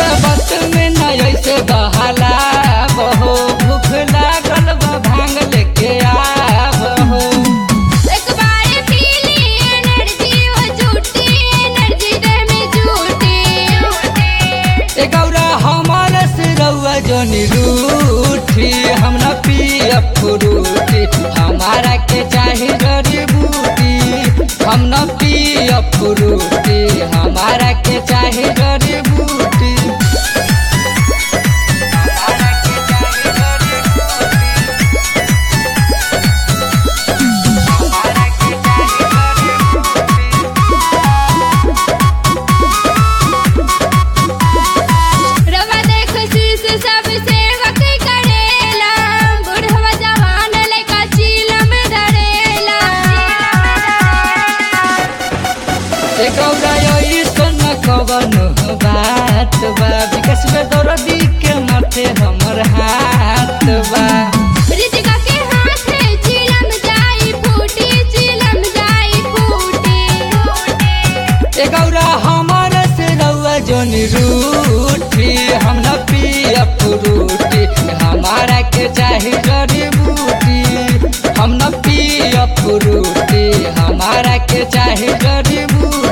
गौरा बत में न ऐसे बहाला बहो, भूख लागल बा भांग लेके आबहो। एक बार पी ली एनर्जी हो झूठी, एनर्जी दे में झूठी। ए गौरा हमार सिरौआ जोनी रूठी, हम न पियब फ्रूटी, हमारा के चाही जड़ी बूटी। हम न पियब फ्रूटी, हमारा के चाही जड़ी बूटी। रवा देख शीश सब सेवक करेला, बुढ़वा जवान लइका चीलम धरेला। ए गौरा ऐसन कवन बात बा, विकास में दौरदी के माथे हमर हाथ बा। रिजिका के हाथ चीलम जाई फूटी, चीलम जाई फूटी। ए गौरा हमार सिरौआ जोनी रूठी, हम न पियब फ्रूटी, हमारा के चाही जड़ी बूटी। हम न पियब फ्रूटी, हमारा के चाही जड़ी बूटी।